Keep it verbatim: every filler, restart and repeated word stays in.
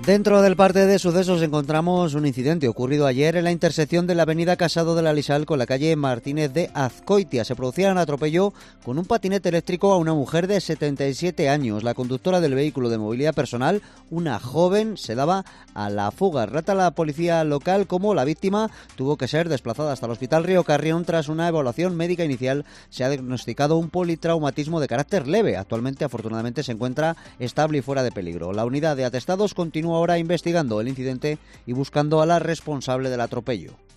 Dentro del parte de sucesos encontramos un incidente ocurrido ayer en la intersección de la avenida Casado de la Lisal con la calle Martínez de Azcoitia. Se producía un atropello con un patinete eléctrico a una mujer de setenta y siete años. La conductora del vehículo de movilidad personal, una joven, se daba a la fuga. Relata la policía local cómo la víctima tuvo que ser desplazada hasta el Hospital Río Carrión. Tras una evaluación médica inicial se ha diagnosticado un politraumatismo de carácter leve. Actualmente, afortunadamente, se encuentra estable y fuera de peligro. La unidad de atestados continúa ahora investigando el incidente y buscando a la responsable del atropello.